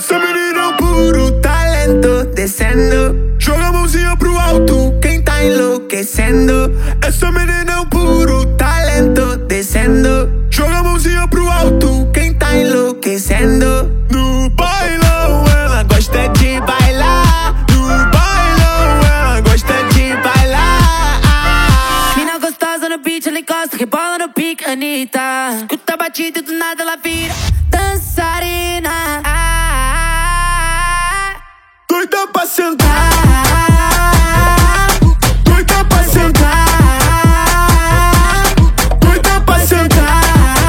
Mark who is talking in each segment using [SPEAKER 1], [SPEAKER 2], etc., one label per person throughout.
[SPEAKER 1] Essa menina é um puro talento, descendo. Joga a mãozinha pro alto, quem tá enlouquecendo. Essa menina é um puro talento, descendo. Joga a mãozinha pro alto, quem tá enlouquecendo. No bailão ela gosta de bailar. No bailão ela gosta de bailar.
[SPEAKER 2] Mina gostosa no beat, ela encosta, rebola no pique, Anitta. Escuta a batida e do nada ela vira dançarina.
[SPEAKER 1] Doida pra sentar, doida pra sentar, doida pra sentar.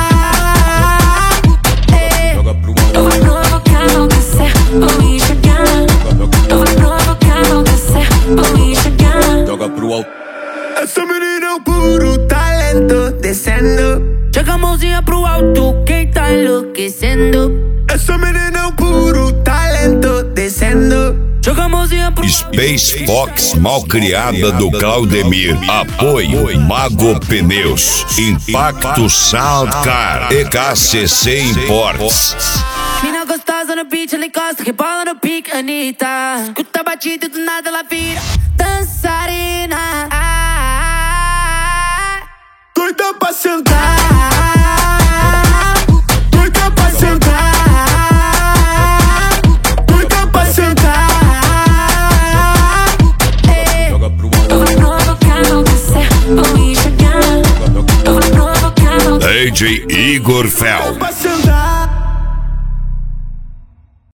[SPEAKER 2] Eu vou provocar, vou descer, vou enxergar. Eu vou provocar, vou descer, vou enxergar.
[SPEAKER 3] Joga pro alto.
[SPEAKER 1] Essa menina é um puro talento, descendo.
[SPEAKER 2] Joga a mãozinha pro alto, quem tá enlouquecendo.
[SPEAKER 1] Essa menina é um puro talento, descendo.
[SPEAKER 2] Joga a mãozinha pro
[SPEAKER 4] Space Fox malcriada do Claudemir. Apoio Mago Pneus, Impacto Soundcar, EKCC Imports.
[SPEAKER 2] Mina gostosa no beat, ela encosta, rebola no pique, Anitta. Escuta a batida e do nada ela vira dançarina.
[SPEAKER 1] Doida pra sentar, doida pra sentar, doida pra sentar.
[SPEAKER 3] Joga pro alto.
[SPEAKER 2] Eu vou provocar, vou descer, vou enxergar. Eu vou provocar, vou
[SPEAKER 4] DJ Igor Fel.
[SPEAKER 1] Pra sentar.